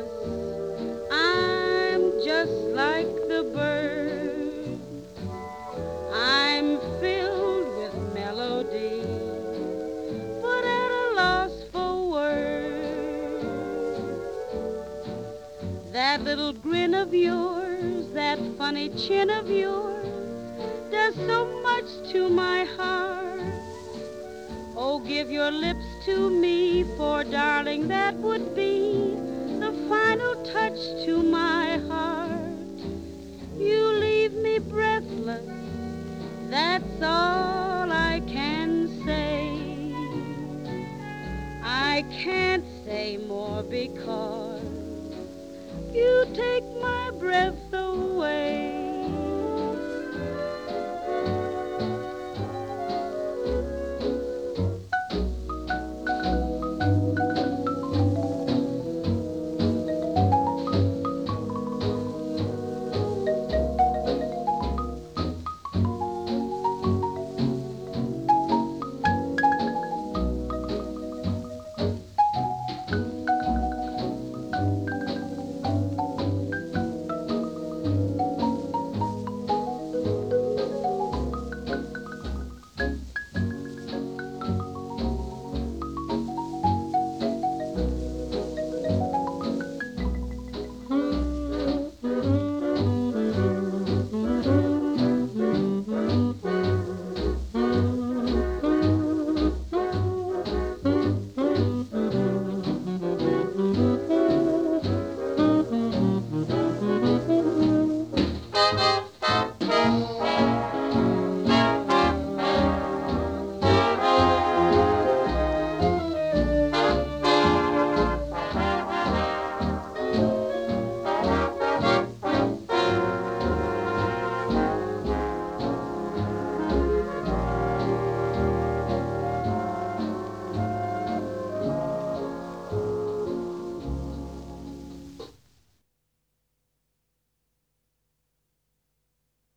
I'm just like the bird. I'm filled with melody, but at a loss for words. That little grin of yours, that funny chin of yours, does so much to my heart. Oh, give your lips to me, for darling, that would be the final touch to my heart. You leave me breathless, that's all I can say. I can't say more because you take my breath